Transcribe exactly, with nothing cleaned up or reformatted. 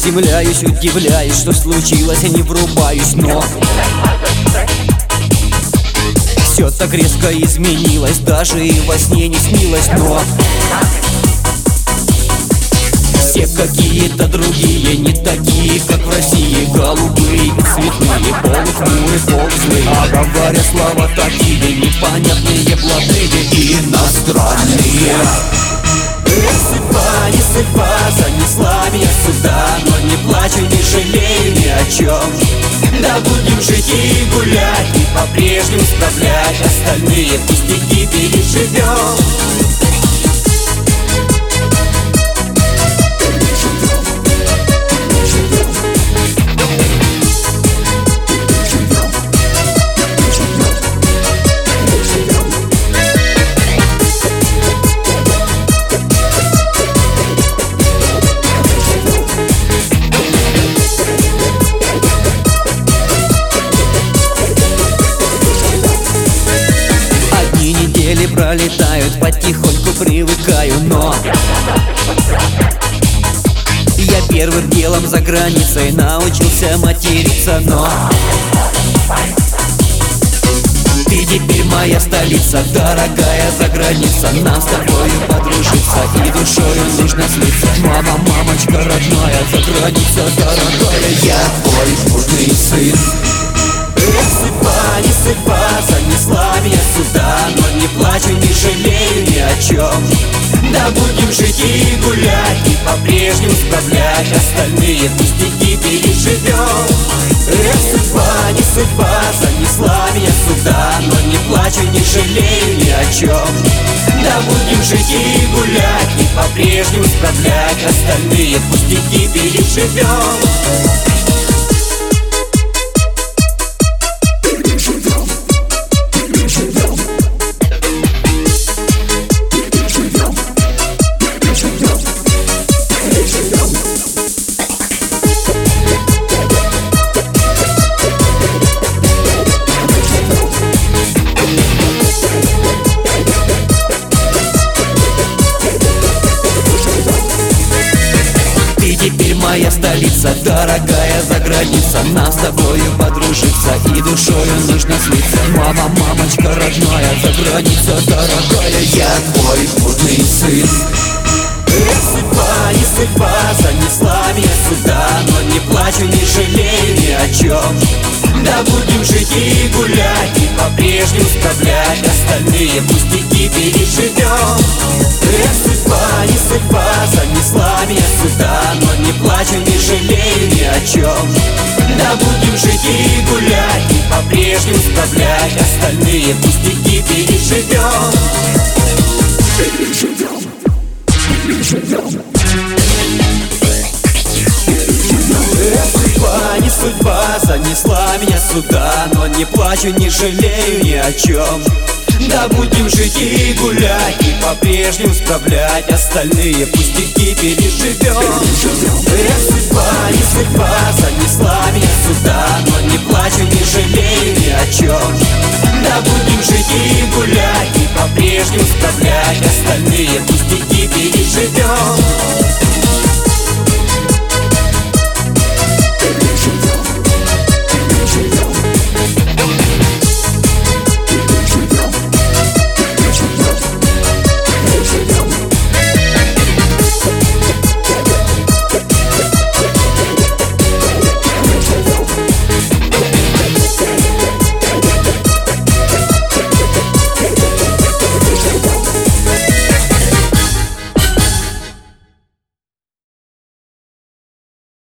Приземляюсь, удивляюсь, что случилось, я не врубаюсь, но все так резко изменилось, даже и во сне не снилось, но все какие-то другие, не такие, как в России. Голубые, цветные, полухмурые, полузлые, а говорят слова такие непонятные, блатные и иностранные. Сыпа, не сыпа, занесла меня сюда, но не плачу, не жалею ни о чем. Да будем жить и гулять, и по-прежнему справлять остальные пустяки переживем. Пролетают, потихоньку привыкаю, но я первым делом за границей научился материться, но ты теперь моя столица, дорогая заграница. Нам с тобою подружиться и душою нужно слиться. Мама, мамочка родная, заграница дорогая, я твой нужный сын. Сыпа, не сыпа, занесла меня сюда, но не плачу, не жалею ни о чем. Да будем жить и гулять, и по-прежнему справлять остальные пустяки переживем. Сыпа, не сыпа, занесла меня сюда, но не плачу, не жалею ни о чем. Да будем жить и гулять, и по-прежнему справлять остальные пустяки переживем. Моя столица, дорогая заграница. Нам с тобою подружиться и душою нужно слиться. Мама, мамочка родная, заграница дорогая, я твой нужный сын. Сыпа, не сыпа, занесла меня сюда, но не плачу, не жалею ни о чем. Да будем жить и гулять, и по-прежнему справлять остальные пустяки переживем. Сыпа, не сыпа, занесла меня сюда, но не плачу, не жалею ни о чем. Да будем жить и гулять, и по-прежнему справлять остальные пустяки переживем. Переживем. Переживем. Судьба, не судьба, занесла меня сюда, но не плачу, не жалею ни о чем. Да будем жить и гулять, и по-прежнему справлять остальные пустяки переживем. Судьба, не судьба, занесла меня сюда, но не плачу, не жалею ни о чем. Да будем жить и гулять, и по-прежнему справлять остальные пустяки переживем.